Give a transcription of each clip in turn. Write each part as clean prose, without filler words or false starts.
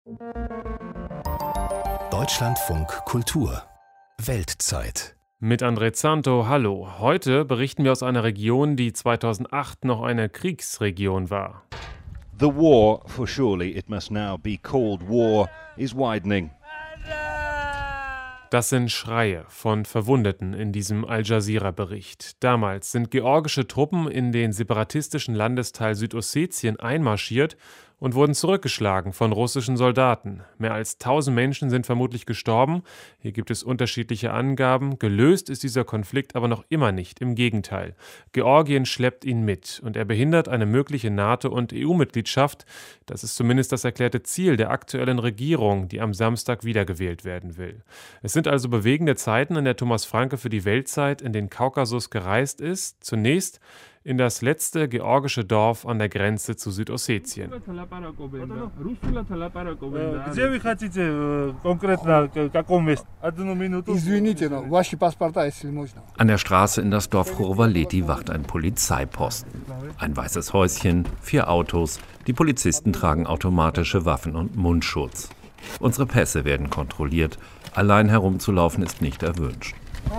Deutschlandfunk Kultur Weltzeit. Mit André Zanto, hallo. Heute berichten wir aus einer Region, die 2008 noch eine Kriegsregion war. The war, for surely it must now be called war, is widening. Das sind Schreie von Verwundeten in diesem Al-Jazeera-Bericht. Damals sind georgische Truppen in den separatistischen Landesteil Südossetien einmarschiert und wurden zurückgeschlagen von russischen Soldaten. Mehr als 1000 Menschen sind vermutlich gestorben. Hier gibt es unterschiedliche Angaben. Gelöst ist dieser Konflikt aber noch immer nicht. Im Gegenteil. Georgien schleppt ihn mit und er behindert eine mögliche NATO- und EU-Mitgliedschaft. Das ist zumindest das erklärte Ziel der aktuellen Regierung, die am Samstag wiedergewählt werden will. Es sind also bewegende Zeiten, in der Thomas Franke für die Weltzeit in den Kaukasus gereist ist. Zunächst in das letzte georgische Dorf an der Grenze zu Südossetien. An der Straße in das Dorf Khorvaleti wacht ein Polizeiposten. Ein weißes Häuschen, 4 Autos, die Polizisten tragen automatische Waffen und Mundschutz. Unsere Pässe werden kontrolliert, allein herumzulaufen ist nicht erwünscht.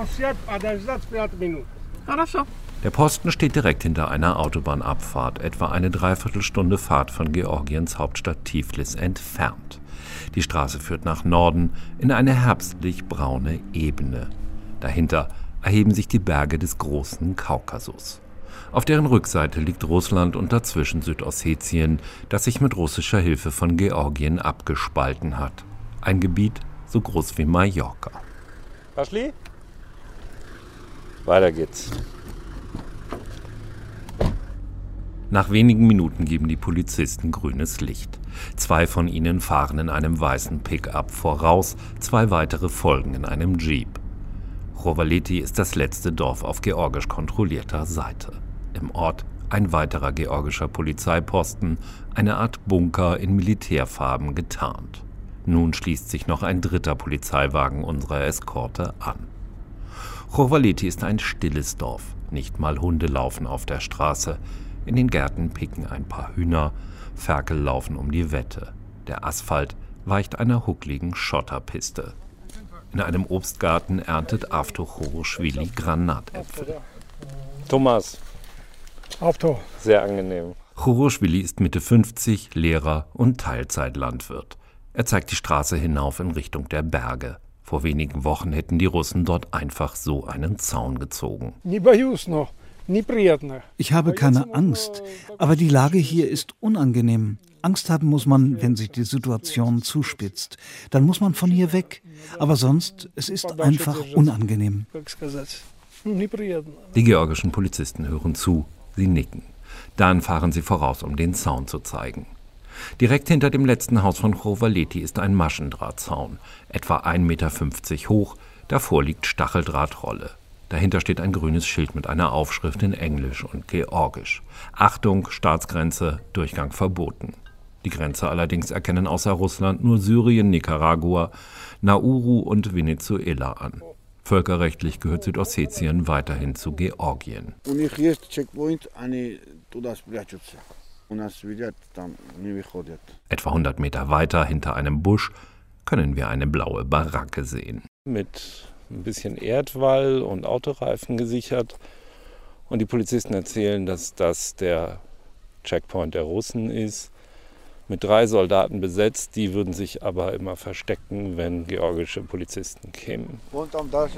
Der Posten steht direkt hinter einer Autobahnabfahrt, etwa eine Dreiviertelstunde Fahrt von Georgiens Hauptstadt Tiflis entfernt. Die Straße führt nach Norden in eine herbstlich-braune Ebene. Dahinter erheben sich die Berge des großen Kaukasus. Auf deren Rückseite liegt Russland und dazwischen Südossetien, das sich mit russischer Hilfe von Georgien abgespalten hat. Ein Gebiet so groß wie Mallorca. Pashli? Weiter geht's. Nach wenigen Minuten geben die Polizisten grünes Licht. 2 von ihnen fahren in einem weißen Pick-up voraus, 2 weitere folgen in einem Jeep. Khorvaleti ist das letzte Dorf auf georgisch kontrollierter Seite. Im Ort ein weiterer georgischer Polizeiposten, eine Art Bunker in Militärfarben getarnt. Nun schließt sich noch ein 3. Polizeiwagen unserer Eskorte an. Khorvaleti ist ein stilles Dorf. Nicht mal Hunde laufen auf der Straße. In den Gärten picken ein paar Hühner, Ferkel laufen um die Wette. Der Asphalt weicht einer huckligen Schotterpiste. In einem Obstgarten erntet Avto Khoroshvili Granatäpfel. Thomas. Avto. Sehr angenehm. Khoroshvili ist Mitte 50, Lehrer und Teilzeitlandwirt. Er zeigt die Straße hinauf in Richtung der Berge. Vor wenigen Wochen hätten die Russen dort einfach so einen Zaun gezogen. Ich habe keine Angst, aber die Lage hier ist unangenehm. Angst haben muss man, wenn sich die Situation zuspitzt. Dann muss man von hier weg. Aber sonst, es ist einfach unangenehm. Die georgischen Polizisten hören zu, sie nicken. Dann fahren sie voraus, um den Zaun zu zeigen. Direkt hinter dem letzten Haus von Khorvaleti ist ein Maschendrahtzaun, etwa 1,50 Meter hoch, davor liegt Stacheldrahtrolle. Dahinter steht ein grünes Schild mit einer Aufschrift in Englisch und Georgisch. Achtung, Staatsgrenze, Durchgang verboten. Die Grenze allerdings erkennen außer Russland nur Syrien, Nicaragua, Nauru und Venezuela an. Völkerrechtlich gehört Südossetien weiterhin zu Georgien. Etwa 100 Meter weiter, hinter einem Busch, können wir eine blaue Baracke sehen. Mit ein bisschen Erdwall und Autoreifen gesichert. Und die Polizisten erzählen, dass das der Checkpoint der Russen ist. Mit 3 Soldaten besetzt, die würden sich aber immer verstecken, wenn georgische Polizisten kämen. Und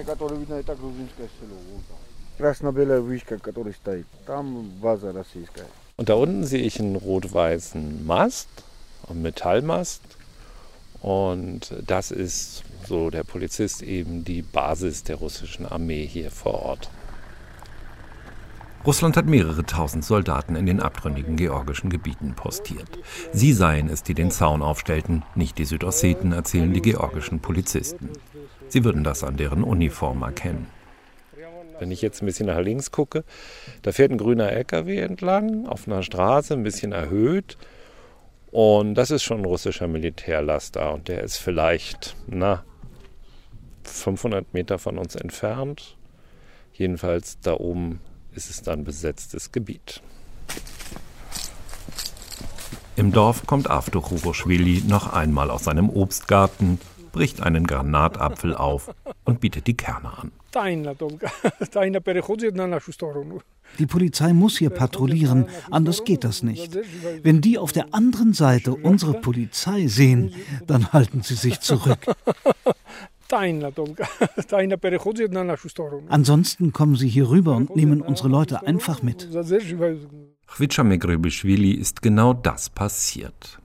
da unten sehe ich einen rot-weißen Mast, einen Metallmast. Und das ist, so der Polizist, eben die Basis der russischen Armee hier vor Ort. Russland hat mehrere 1000 Soldaten in den abtrünnigen georgischen Gebieten postiert. Sie seien es, die den Zaun aufstellten, nicht die Südosseten, erzählen die georgischen Polizisten. Sie würden das an deren Uniform erkennen. Wenn ich jetzt ein bisschen nach links gucke, da fährt ein grüner LKW entlang, auf einer Straße, ein bisschen erhöht. Und das ist schon ein russischer Militärlaster und der ist vielleicht 500 Meter von uns entfernt. Jedenfalls da oben ist es dann besetztes Gebiet. Im Dorf kommt Avto Churoschwili noch einmal aus seinem Obstgarten, bricht einen Granatapfel auf und bietet die Kerne an. Die Polizei muss hier patrouillieren, anders geht das nicht. Wenn die auf der anderen Seite unsere Polizei sehen, dann halten sie sich zurück. Ansonsten kommen sie hier rüber und nehmen unsere Leute einfach mit. Chwicha Megrebischwili ist genau das passiert.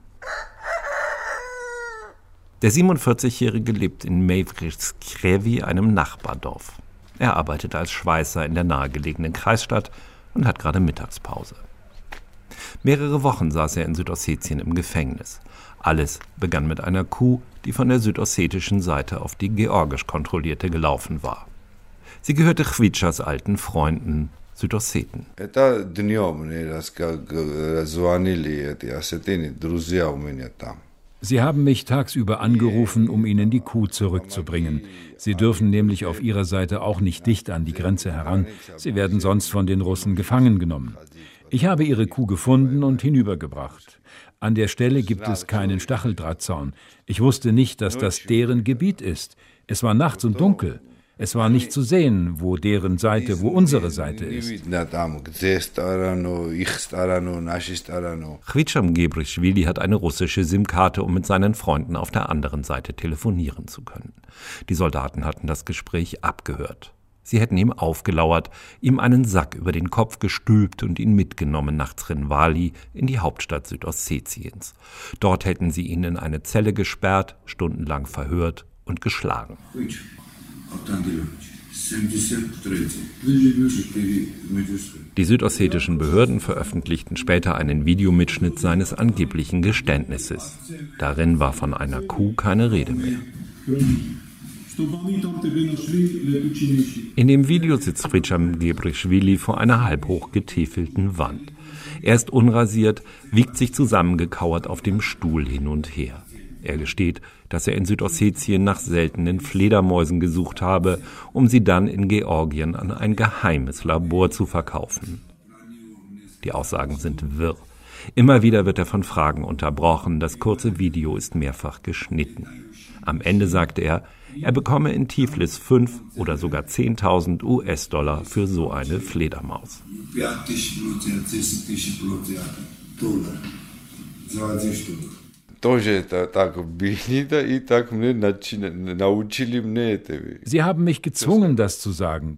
Der 47-Jährige lebt in Mevriskrevi, einem Nachbardorf. Er arbeitet als Schweißer in der nahegelegenen Kreisstadt und hat gerade Mittagspause. Mehrere Wochen saß er in Südossetien im Gefängnis. Alles begann mit einer Kuh, die von der südossetischen Seite auf die georgisch kontrollierte gelaufen war. Sie gehörte Chwitschas alten Freunden, Südosseten. Sie haben mich tagsüber angerufen, um Ihnen die Kuh zurückzubringen. Sie dürfen nämlich auf Ihrer Seite auch nicht dicht an die Grenze heran. Sie werden sonst von den Russen gefangen genommen. Ich habe Ihre Kuh gefunden und hinübergebracht. An der Stelle gibt es keinen Stacheldrahtzaun. Ich wusste nicht, dass das deren Gebiet ist. Es war nachts und dunkel. Es war nicht zu sehen, wo deren Seite, wo unsere Seite ist. Chwicha Megrebischwili hat eine russische SIM-Karte, um mit seinen Freunden auf der anderen Seite telefonieren zu können. Die Soldaten hatten das Gespräch abgehört. Sie hätten ihm aufgelauert, ihm einen Sack über den Kopf gestülpt und ihn mitgenommen nach Zrenvali in die Hauptstadt Südossetiens. Dort hätten sie ihn in eine Zelle gesperrt, stundenlang verhört und geschlagen. Die südossetischen Behörden veröffentlichten später einen Videomitschnitt seines angeblichen Geständnisses. Darin war von einer Kuh keine Rede mehr. In dem Video sitzt Chwicha Megrebischwili vor einer halb hoch getäfelten Wand. Er ist unrasiert, wiegt sich zusammengekauert auf dem Stuhl hin und her. Er gesteht, dass er in Südossetien nach seltenen Fledermäusen gesucht habe, um sie dann in Georgien an ein geheimes Labor zu verkaufen. Die Aussagen sind wirr. Immer wieder wird er von Fragen unterbrochen. Das kurze Video ist mehrfach geschnitten. Am Ende sagte er bekomme in Tiflis 5 oder sogar 10.000 US-Dollar für so eine Fledermaus. Sie haben mich gezwungen, das zu sagen.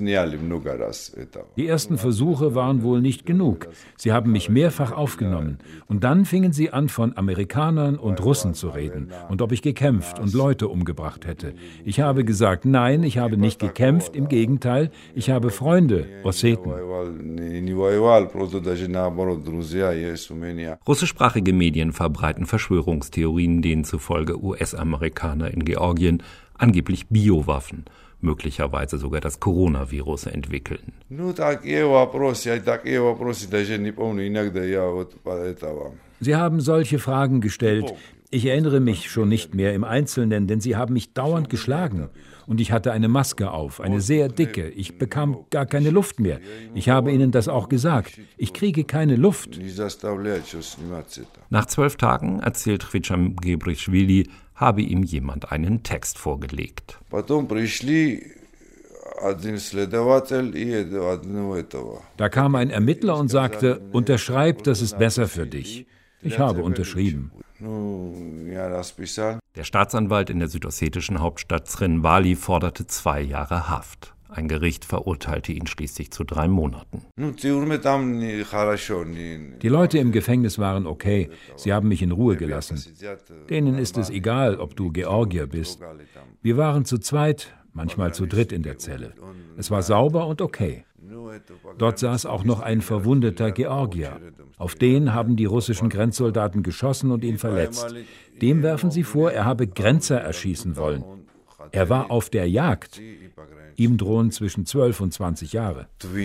Die ersten Versuche waren wohl nicht genug. Sie haben mich mehrfach aufgenommen. Und dann fingen sie an, von Amerikanern und Russen zu reden und ob ich gekämpft und Leute umgebracht hätte. Ich habe gesagt, nein, ich habe nicht gekämpft, im Gegenteil, ich habe Freunde, Osseten. Russischsprachige Medien verbreiten Verschwörungstheorien, denen zufolge US-Amerikaner in Georgien angeblich Biowaffen, möglicherweise sogar das Coronavirus entwickeln. Sie haben solche Fragen gestellt. Ich erinnere mich schon nicht mehr im Einzelnen, denn sie haben mich dauernd geschlagen. Und ich hatte eine Maske auf, eine sehr dicke. Ich bekam gar keine Luft mehr. Ich habe ihnen das auch gesagt. Ich kriege keine Luft. Nach 12 Tagen, erzählt Chwicha Megrebischwili, habe ihm jemand einen Text vorgelegt. Da kam ein Ermittler und sagte, unterschreib, das ist besser für dich. Ich habe unterschrieben. Der Staatsanwalt in der südossetischen Hauptstadt Zrenvali forderte 2 Jahre Haft. Ein Gericht verurteilte ihn schließlich zu 3 Monaten. Die Leute im Gefängnis waren okay. Sie haben mich in Ruhe gelassen. Denen ist es egal, ob du Georgier bist. Wir waren zu zweit, manchmal zu dritt in der Zelle. Es war sauber und okay. Dort saß auch noch ein verwundeter Georgier. Auf den haben die russischen Grenzsoldaten geschossen und ihn verletzt. Dem werfen sie vor, er habe Grenzer erschießen wollen. Er war auf der Jagd. Ihm drohen zwischen 12 und 20 Jahre.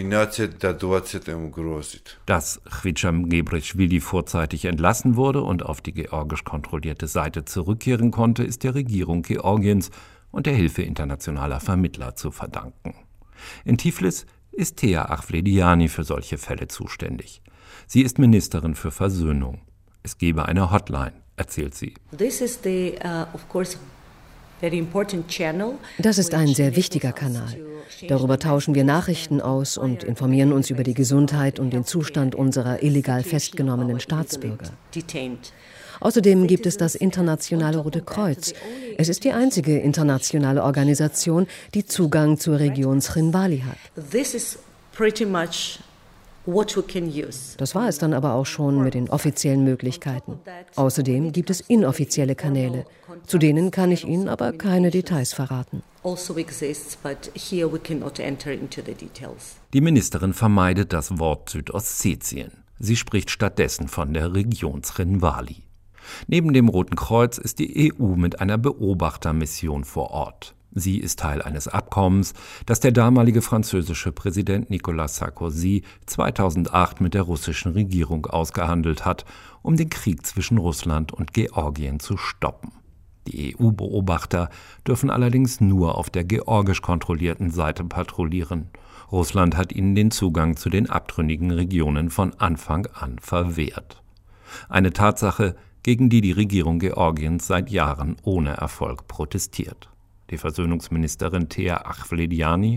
Dass Chwicha Megrebischwili vorzeitig entlassen wurde und auf die georgisch kontrollierte Seite zurückkehren konnte, ist der Regierung Georgiens und der Hilfe internationaler Vermittler zu verdanken. In Tiflis ist Tea Achvlediani für solche Fälle zuständig. Sie ist Ministerin für Versöhnung. Es gebe eine Hotline, erzählt sie. Das ist ein sehr wichtiger Kanal. Darüber tauschen wir Nachrichten aus und informieren uns über die Gesundheit und den Zustand unserer illegal festgenommenen Staatsbürger. Außerdem gibt es das Internationale Rote Kreuz. Es ist die einzige internationale Organisation, die Zugang zur Region Țrinvali hat. Das war es dann aber auch schon mit den offiziellen Möglichkeiten. Außerdem gibt es inoffizielle Kanäle. Zu denen kann ich Ihnen aber keine Details verraten. Die Ministerin vermeidet das Wort Südossetien. Sie spricht stattdessen von der Region Țrinvali. Neben dem Roten Kreuz ist die EU mit einer Beobachtermission vor Ort. Sie ist Teil eines Abkommens, das der damalige französische Präsident Nicolas Sarkozy 2008 mit der russischen Regierung ausgehandelt hat, um den Krieg zwischen Russland und Georgien zu stoppen. Die EU-Beobachter dürfen allerdings nur auf der georgisch kontrollierten Seite patrouillieren. Russland hat ihnen den Zugang zu den abtrünnigen Regionen von Anfang an verwehrt. Eine Tatsache, gegen die die Regierung Georgiens seit Jahren ohne Erfolg protestiert. Die Versöhnungsministerin Tea Achvlediani: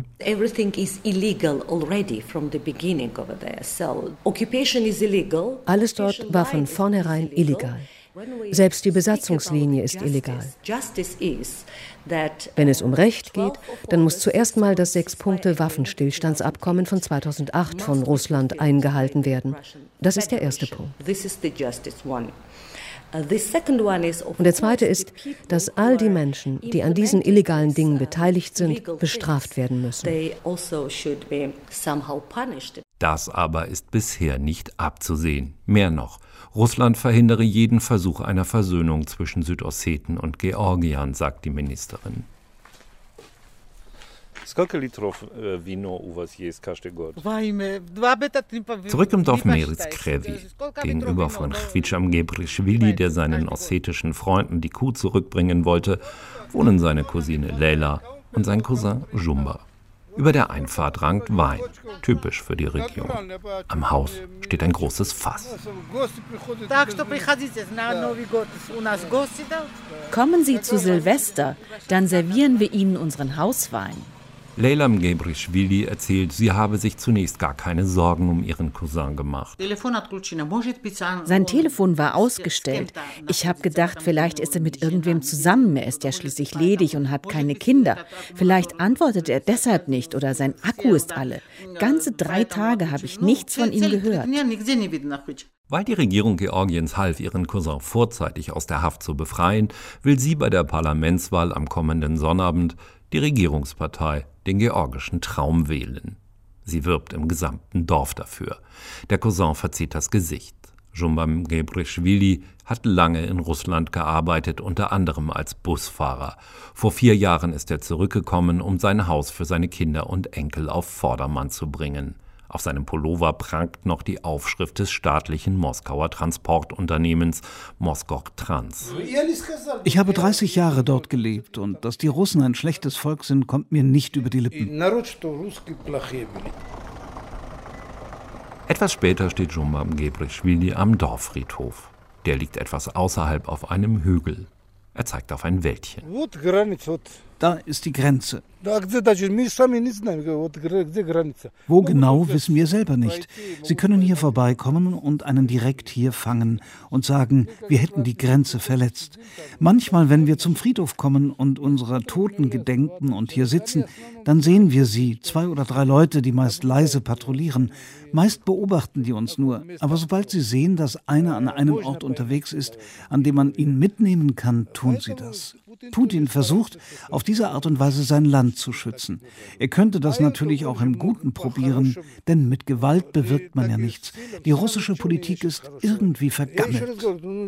Alles dort war von vornherein illegal. Selbst die Besatzungslinie ist illegal. Wenn es um Recht geht, dann muss zuerst mal das 6-Punkte-Waffenstillstandsabkommen von 2008 von Russland eingehalten werden. Das ist der erste Punkt. Und der zweite ist, dass all die Menschen, die an diesen illegalen Dingen beteiligt sind, bestraft werden müssen. Das aber ist bisher nicht abzusehen. Mehr noch, Russland verhindere jeden Versuch einer Versöhnung zwischen Südosseten und Georgiern, sagt die Ministerin. Zurück im Dorf Meritskrevi, gegenüber von Chvicham Gebrischwili, der seinen ossetischen Freunden die Kuh zurückbringen wollte, wohnen seine Cousine Leila und sein Cousin Jumba. Über der Einfahrt rankt Wein, typisch für die Region. Am Haus steht ein großes Fass. Kommen Sie zu Silvester, dann servieren wir Ihnen unseren Hauswein. Leila Gebrischwili erzählt, sie habe sich zunächst gar keine Sorgen um ihren Cousin gemacht. Sein Telefon war ausgestellt. Ich habe gedacht, vielleicht ist er mit irgendwem zusammen. Er ist ja schließlich ledig und hat keine Kinder. Vielleicht antwortet er deshalb nicht oder sein Akku ist alle. Ganze 3 Tage habe ich nichts von ihm gehört. Weil die Regierung Georgiens half, ihren Cousin vorzeitig aus der Haft zu befreien, will sie bei der Parlamentswahl am kommenden Sonnabend die Regierungspartei, den georgischen Traum, wählen. Sie wirbt im gesamten Dorf dafür. Der Cousin verzieht das Gesicht. Jumba Gebrischwili hat lange in Russland gearbeitet, unter anderem als Busfahrer. Vor 4 Jahren ist er zurückgekommen, um sein Haus für seine Kinder und Enkel auf Vordermann zu bringen. Auf seinem Pullover prangt noch die Aufschrift des staatlichen Moskauer Transportunternehmens Moskok-Trans. Ich habe 30 Jahre dort gelebt und dass die Russen ein schlechtes Volk sind, kommt mir nicht über die Lippen. Etwas später steht Jumba Gebrischwili am Dorffriedhof. Der liegt etwas außerhalb auf einem Hügel. Er zeigt auf ein Wäldchen. Da ist die Grenze. Wo genau, wissen wir selber nicht. Sie können hier vorbeikommen und einen direkt hier fangen und sagen, wir hätten die Grenze verletzt. Manchmal, wenn wir zum Friedhof kommen und unserer Toten gedenken und hier sitzen, dann sehen wir sie, 2 oder 3 Leute, die meist leise patrouillieren. Meist beobachten die uns nur. Aber sobald sie sehen, dass einer an einem Ort unterwegs ist, an dem man ihn mitnehmen kann, tun sie das. Putin versucht, auf diese Art und Weise sein Land zu schützen. Er könnte das natürlich auch im Guten probieren, denn mit Gewalt bewirkt man ja nichts. Die russische Politik ist irgendwie vergammelt.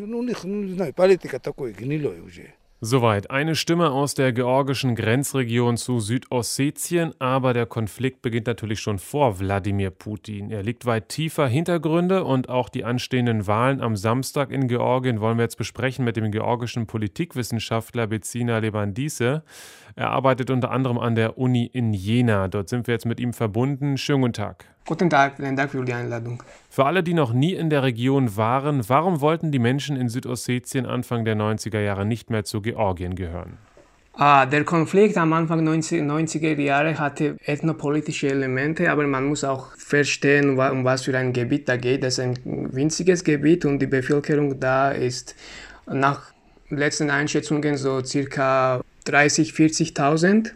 Soweit eine Stimme aus der georgischen Grenzregion zu Südossetien, aber der Konflikt beginnt natürlich schon vor Wladimir Putin. Er liegt weit tiefer Hintergründe und auch die anstehenden Wahlen am Samstag in Georgien wollen wir jetzt besprechen mit dem georgischen Politikwissenschaftler Bezina Lebandise. Er arbeitet unter anderem an der Uni in Jena. Dort sind wir jetzt mit ihm verbunden. Schönen guten Tag. Guten Tag, vielen Dank für die Einladung. Für alle, die noch nie in der Region waren, warum wollten die Menschen in Südossetien Anfang der 90er Jahre nicht mehr zu Georgien gehören? Der Konflikt am Anfang der 90er Jahre hatte ethnopolitische Elemente, aber man muss auch verstehen, um was für ein Gebiet da geht. Das ist ein winziges Gebiet und die Bevölkerung da ist nach letzten Einschätzungen so circa 40.000.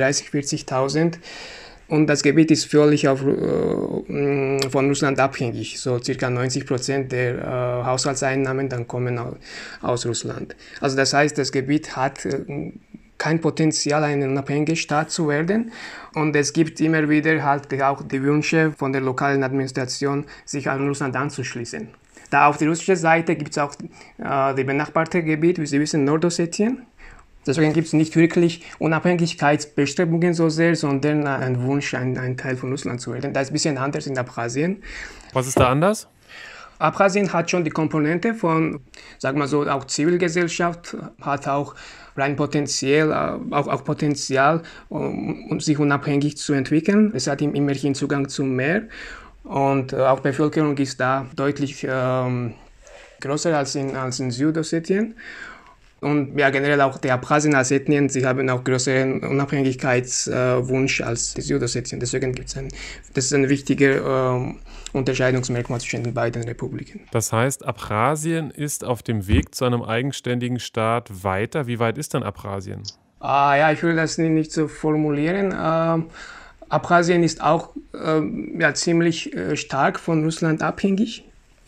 Und das Gebiet ist völlig von Russland abhängig. So circa 90% der Haushaltseinnahmen dann kommen aus Russland. Also das heißt, das Gebiet hat kein Potenzial, ein unabhängiger Staat zu werden. Und es gibt immer wieder halt auch die Wünsche von der lokalen Administration, sich an Russland anzuschließen. Da auf der russischen Seite gibt es auch die benachbarte Gebiet, wie Sie wissen, Nordossetien. Deswegen gibt es nicht wirklich Unabhängigkeitsbestrebungen so sehr, sondern einen Wunsch, ein Teil von Russland zu werden. Das ist ein bisschen anders in Abchasien. Was ist da anders? Abchasien hat schon die Komponente von, sagen wir so, auch Zivilgesellschaft, hat auch rein Potenzial, um sich unabhängig zu entwickeln. Es hat immerhin Zugang zum Meer und auch die Bevölkerung ist da deutlich größer als in Südossetien. Und ja, generell auch die Abchasien als Ethnien, sie haben auch größeren Unabhängigkeitswunsch als die Südossetien. Deswegen das ist ein wichtiger Unterscheidungsmerkmal zwischen den beiden Republiken. Das heißt, Abchasien ist auf dem Weg zu einem eigenständigen Staat weiter. Wie weit ist denn Abchasien? Ja, ich will das nicht so formulieren. Abchasien ist auch ziemlich stark von Russland abhängig.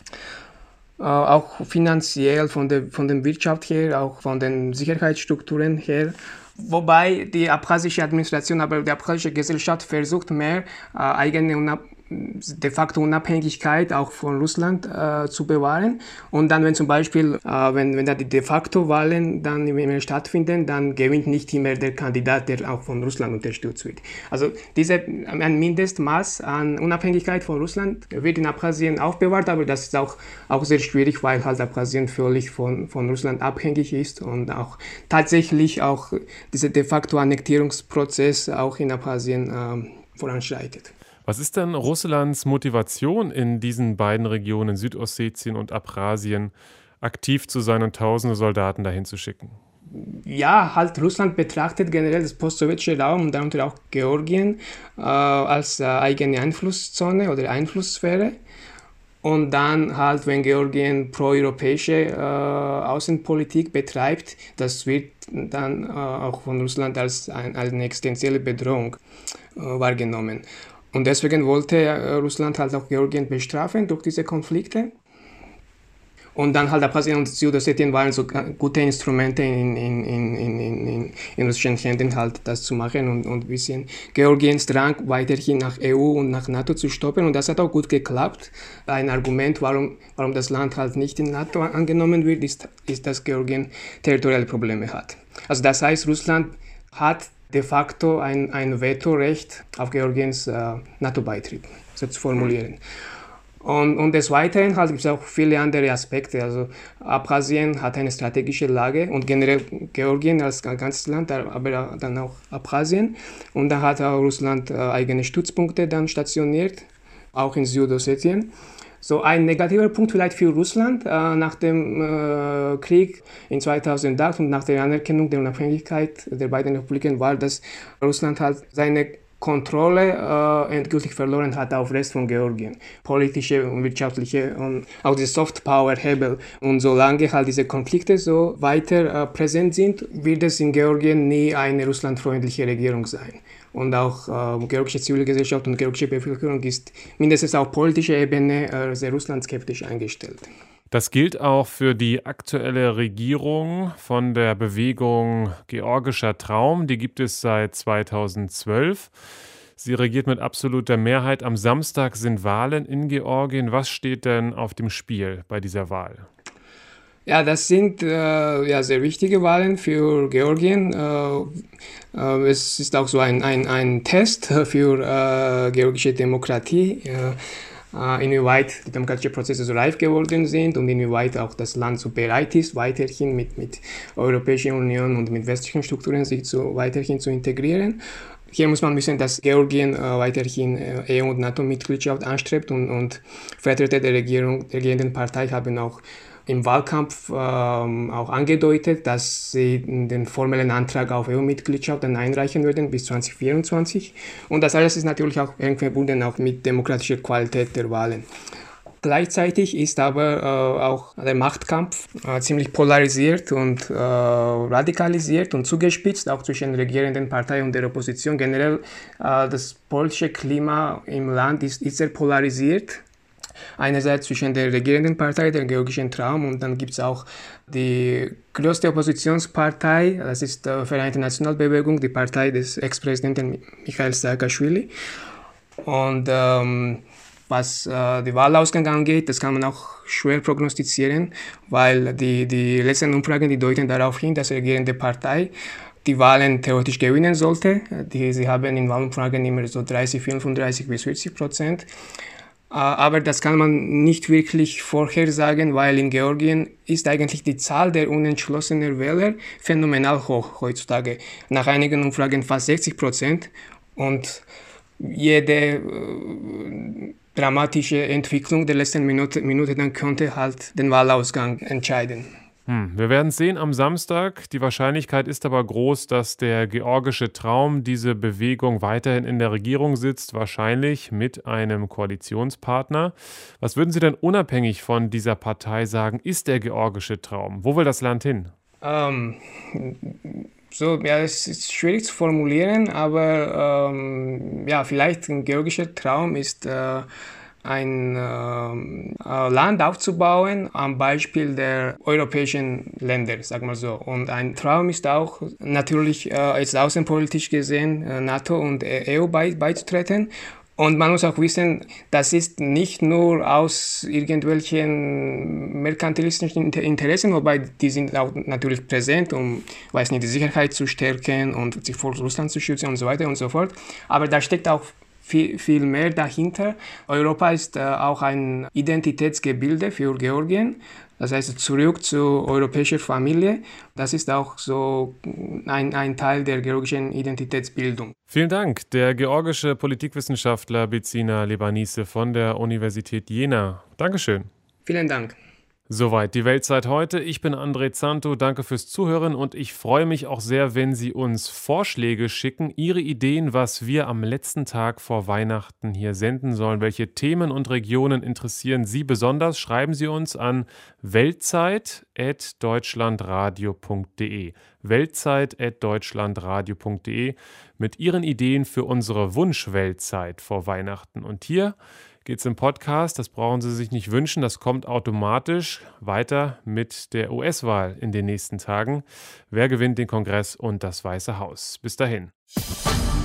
Auch finanziell von der Wirtschaft her, auch von den Sicherheitsstrukturen her. Wobei die abchasische Administration, aber die abchasische Gesellschaft versucht mehr eigene de facto Unabhängigkeit auch von Russland zu bewahren. Und dann, wenn zum Beispiel, wenn da die de facto Wahlen dann immer stattfinden, dann gewinnt nicht immer der Kandidat, der auch von Russland unterstützt wird. Also ein Mindestmaß an Unabhängigkeit von Russland wird in Abchasien auch bewahrt, aber das ist auch sehr schwierig, weil halt Abchasien völlig von Russland abhängig ist und auch tatsächlich auch dieser de facto Annektierungsprozess auch in Abchasien voranschreitet. Was ist denn Russlands Motivation in diesen beiden Regionen, Südossetien und Abchasien, aktiv zu sein und tausende Soldaten dahin zu schicken? Ja, halt Russland betrachtet generell das post-sowjetische Raum und darunter auch Georgien als eigene Einflusszone oder Einflusssphäre. Und dann halt, wenn Georgien pro-europäische Außenpolitik betreibt, das wird dann auch von Russland als eine existenzielle Bedrohung wahrgenommen. Und deswegen wollte Russland halt auch Georgien bestrafen durch diese Konflikte. Und dann halt Abchasien und Südossetien waren so gute Instrumente in russischen Händen halt das zu machen und ein bisschen Georgiens Drang weiterhin nach EU und nach NATO zu stoppen. Und das hat auch gut geklappt. Ein Argument, warum das Land halt nicht in NATO angenommen wird, ist, dass Georgien territoriale Probleme hat. Also das heißt, Russland hat de facto ein Vetorecht auf Georgiens NATO-Beitritt, so zu formulieren. Und des Weiteren halt gibt es auch viele andere Aspekte. Also Abchasien hat eine strategische Lage und generell Georgien als ganzes Land, aber dann auch Abchasien. Und da hat auch Russland eigene Stützpunkte dann stationiert, auch in Südossetien. So ein negativer Punkt vielleicht für Russland nach dem Krieg in 2008 und nach der Anerkennung der Unabhängigkeit der beiden Republiken war, dass Russland halt seine Kontrolle endgültig verloren hat auf den Rest von Georgien. Politische und wirtschaftliche und auch die Soft-Power-Hebel. Und solange halt diese Konflikte so weiter präsent sind, wird es in Georgien nie eine russlandfreundliche Regierung sein. Und auch georgische Zivilgesellschaft und georgische Bevölkerung ist mindestens auf politischer Ebene sehr russlandskeptisch eingestellt. Das gilt auch für die aktuelle Regierung von der Bewegung Georgischer Traum. Die gibt es seit 2012. Sie regiert mit absoluter Mehrheit. Am Samstag sind Wahlen in Georgien. Was steht denn auf dem Spiel bei dieser Wahl? Ja, das sind sehr wichtige Wahlen für Georgien. Es ist auch so ein Test für georgische Demokratie. Inwieweit die demokratischen Prozesse so reif geworden sind und inwieweit auch das Land so bereit ist, weiterhin mit Europäischer Union und mit westlichen Strukturen sich weiterhin zu integrieren. Hier muss man wissen, dass Georgien weiterhin EU- und NATO-Mitgliedschaft anstrebt und Vertreter der regierenden Partei haben auch im Wahlkampf auch angedeutet, dass sie den formellen Antrag auf EU-Mitgliedschaft dann einreichen würden bis 2024. Und das alles ist natürlich auch eng verbunden auch mit demokratischer Qualität der Wahlen. Gleichzeitig ist aber auch der Machtkampf ziemlich polarisiert und radikalisiert und zugespitzt, auch zwischen der regierenden Partei und der Opposition. Generell das politische Klima im Land ist sehr polarisiert. Einerseits zwischen der regierenden Partei, der Georgischen Traum, und dann gibt es auch die größte Oppositionspartei, das ist die Vereinte Nationalbewegung, die Partei des Ex-Präsidenten Michail Saakaschwili. Und was die Wahlausgang angeht, das kann man auch schwer prognostizieren, weil die letzten Umfragen, die deuten darauf hin, dass die regierende Partei die Wahlen theoretisch gewinnen sollte. Sie haben in Wahlumfragen immer so 30, 35 bis 40%. Aber das kann man nicht wirklich vorhersagen, weil in Georgien ist eigentlich die Zahl der unentschlossenen Wähler phänomenal hoch heutzutage. Nach einigen Umfragen fast 60%. Und jede dramatische Entwicklung der letzten Minute dann könnte halt den Wahlausgang entscheiden. Wir werden sehen am Samstag. Die Wahrscheinlichkeit ist aber groß, dass der georgische Traum, diese Bewegung, weiterhin in der Regierung sitzt, wahrscheinlich mit einem Koalitionspartner. Was würden Sie denn unabhängig von dieser Partei sagen, ist der georgische Traum? Wo will das Land hin? Es ist schwierig zu formulieren, aber vielleicht ein georgischer Traum ist ein Land aufzubauen am Beispiel der europäischen Länder, sagen wir so. Und ein Traum ist auch natürlich jetzt außenpolitisch gesehen NATO und EU beizutreten. Und man muss auch wissen, das ist nicht nur aus irgendwelchen merkantilistischen Interessen, wobei die sind auch natürlich präsent, um, die Sicherheit zu stärken und sich vor Russland zu schützen und so weiter und so fort. Aber da steckt auch viel mehr dahinter. Europa ist auch ein Identitätsgebilde für Georgien. Das heißt, zurück zur europäischen Familie. Das ist auch so ein Teil der georgischen Identitätsbildung. Vielen Dank. Der georgische Politikwissenschaftler Bezina Lebanise von der Universität Jena. Dankeschön. Vielen Dank. Soweit die Weltzeit heute. Ich bin André Zanto. Danke fürs Zuhören und ich freue mich auch sehr, wenn Sie uns Vorschläge schicken, Ihre Ideen, was wir am letzten Tag vor Weihnachten hier senden sollen. Welche Themen und Regionen interessieren Sie besonders? Schreiben Sie uns an weltzeit@deutschlandradio.de. weltzeit@deutschlandradio.de mit Ihren Ideen für unsere Wunsch-Weltzeit vor Weihnachten. Und hier geht's im Podcast, das brauchen Sie sich nicht wünschen, das kommt automatisch weiter mit der US-Wahl in den nächsten Tagen. Wer gewinnt den Kongress und das Weiße Haus? Bis dahin.